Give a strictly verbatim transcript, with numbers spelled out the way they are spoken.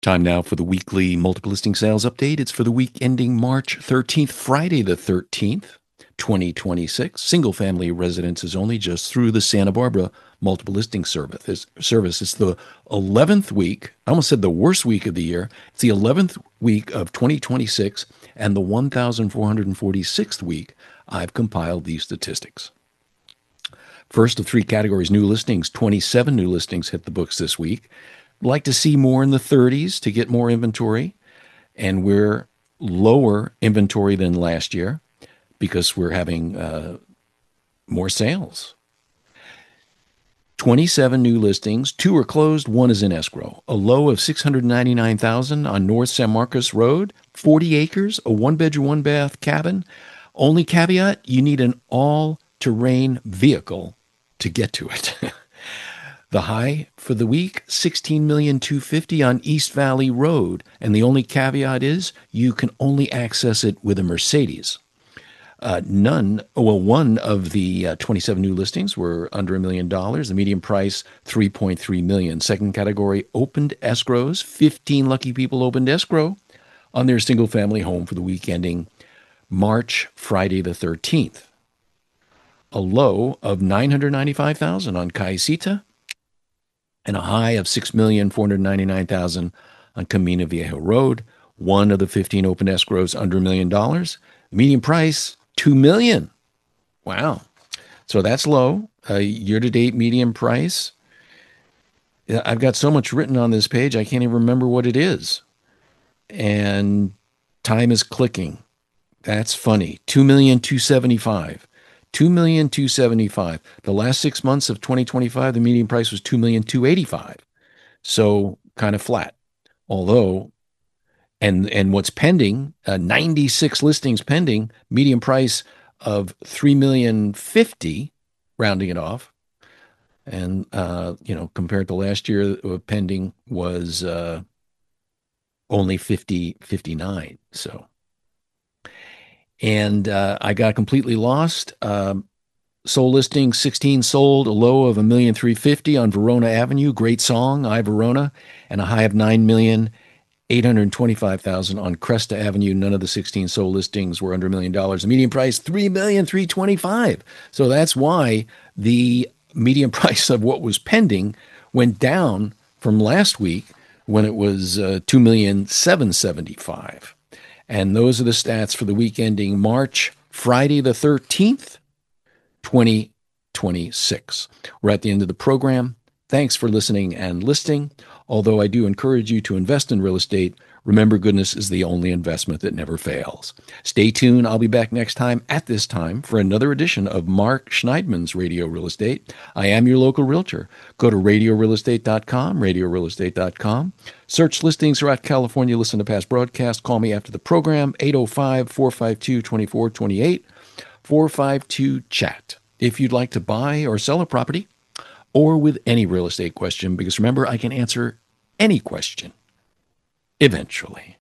Time now for the weekly multiple listing sales update. It's for the week ending March thirteenth, Friday the thirteenth, twenty twenty-six. Single family residences only, just through the Santa Barbara multiple listing service. It's, service. It's the eleventh week. I almost said the worst week of the year. It's the eleventh week of twenty twenty-six and the one thousand four hundred forty-sixth week I've compiled these statistics. First of three categories, new listings. twenty-seven new listings hit the books this week. Like to see more in the thirties to get more inventory, and we're lower inventory than last year because we're having uh, more sales. twenty-seven new listings, two are closed, one is in escrow. A low of six hundred ninety-nine thousand dollars on North San Marcos Road, forty acres, a one-bedroom, one-bath cabin. Only caveat, you need an all-terrain vehicle to get to it. The high for the week, sixteen million two hundred fifty thousand dollars on East Valley Road. And the only caveat is you can only access it with a Mercedes. Uh, none, well, one of the uh, twenty-seven new listings were under a million dollars. The median price, three point three million dollars. Second category, opened escrows. fifteen lucky people opened escrow on their single family home for the week ending March, Friday the thirteenth. A low of nine hundred ninety-five thousand dollars on Cayetita, and a high of six million four hundred ninety-nine thousand dollars on Camino Viejo Road. One of the fifteen open escrows under a million dollars. Median price, two million dollars. Wow. So that's low. Uh, year-to-date median price. I've got so much written on this page, I can't even remember what it is. And time is clicking. That's funny. two million two hundred seventy-five thousand dollars. two million two hundred seventy-five thousand dollars. The last six months of twenty twenty-five, the median price was two million two hundred eighty-five thousand dollars. So kind of flat. Although, and and what's pending, uh, ninety-six listings pending, median price of three million fifty thousand dollars, rounding it off. And, uh, you know, compared to last year, uh, pending was uh, only fifty, fifty-nine. So. And uh, I got completely lost. Um, sold listing, sixteen sold, a low of one million three hundred fifty thousand dollars on Verona Avenue. Great song, I Verona. And a high of nine million eight hundred twenty-five thousand dollars on Cresta Avenue. None of the sixteen sold listings were under a million dollars. The median price, three million three hundred twenty-five thousand dollars. So that's why the median price of what was pending went down from last week when it was uh, two million seven hundred seventy-five thousand dollars. And those are the stats for the week ending March, Friday the thirteenth, twenty twenty-six. We're at the end of the program. Thanks for listening and listing. Although I do encourage you to invest in real estate, remember goodness is the only investment that never fails. Stay tuned. I'll be back next time at this time for another edition of Mark Schneidman's Radio Real Estate. I am your local realtor. Go to radio real estate dot com, radio real estate dot com. Search listings throughout California. Listen to past broadcasts. Call me after the program, eight oh five, four five two, two four two eight, four five two, chat. If you'd like to buy or sell a property, or with any real estate question, because remember, I can answer any question eventually.